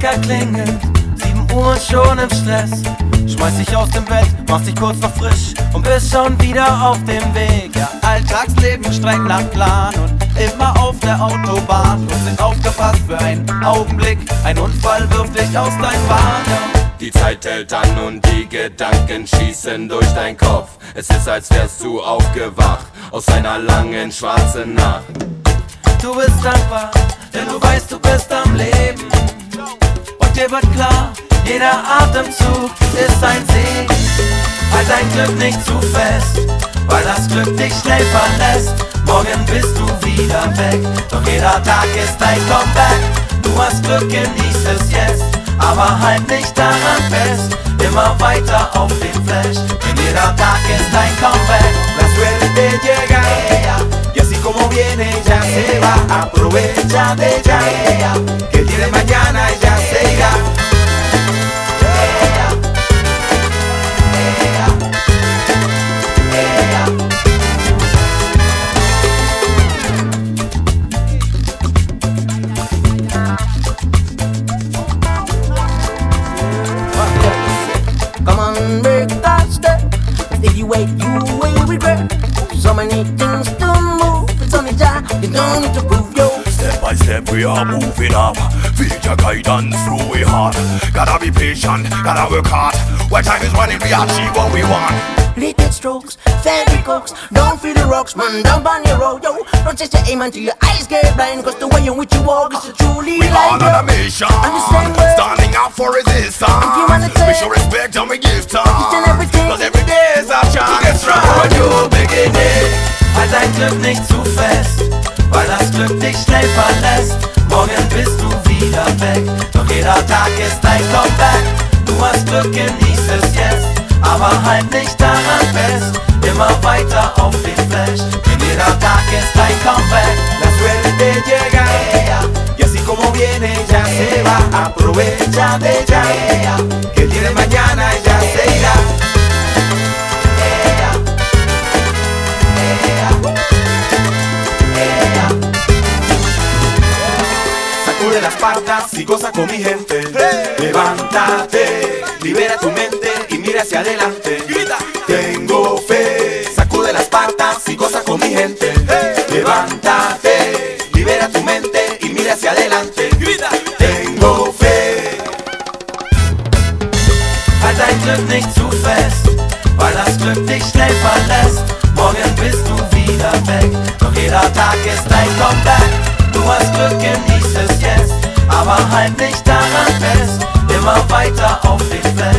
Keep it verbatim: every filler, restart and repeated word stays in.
Wecker klingelt, sieben Uhr schon im Stress. Schmeiß dich aus dem Bett, machst dich kurz noch frisch und bist schon wieder auf dem Weg. Ja, Alltagsleben streng nach Plan und immer auf der Autobahn. Und sind aufgepasst für einen Augenblick, ein Unfall wirft dich aus deinem Bahn. Ja. Die Zeit hält an und die Gedanken schießen durch dein Kopf. Es ist, als wärst du aufgewacht aus einer langen schwarzen Nacht. Du bist dankbar, denn du weißt, du bist am Leben. Und dir wird klar, jeder Atemzug ist ein Segen. Halt dein Glück nicht zu fest, weil das Glück dich schnell verlässt. Morgen bist du wieder weg, doch jeder Tag ist ein Comeback. Du hast Glück, genieß es jetzt, aber halt nicht daran fest. Immer weiter auf den Flash, denn jeder Tag ist ein Comeback. La suerte llega, y así como viene ya se va. Aprovecha de ya, que el día de mañana ya se irá. Come on, make that step. If you wait, you will regret. So many things to move. It's only time. You don't need to prove your. Step by step we are moving up. Feel your guidance through it hard. Gotta be patient, gotta work hard. While time is running, we achieve what we want. Little strokes, fairy cokes. Don't feel the rocks, man, down on your road, yo. Don't chase your aim until your eyes get blind. Cause the way in which you walk is a truly We life, all on a mission, Understand where- standing up for resistance. Humanity. We show respect and we give time. Each and everything. Cause every day is our chance to get strong. A new beginning. Halt dein Glück nicht zu fest, weil das Glück dich schnell verlässt. Morgen bist du wieder weg, doch jeder Tag ist ein Comeback. Du hast Glück, genieß es jetzt, aber halt nicht daran fest. Immer weiter auf den Flash, denn jeder Tag ist ein Comeback. La suerte llega, y así como viene ya se va. Aprovecha de ya, que el día de mañana ya se irá. Sacude las patas y goza con mi gente. Levántate, libera tu mente y mira hacia adelante. Grita, tengo fe. Sacude las patas y goza con mi gente. Levántate, libera tu mente y mira hacia adelante. Grita, tengo fe. Halt dein Glück nicht zu fest, weil das Glück dich schnell verlässt. Morgen bist du wieder weg, doch jeder Tag ist ein Comeback. Du hast Glück, genieß es jetzt, aber halt nicht daran fest. Immer weiter auf den Flash.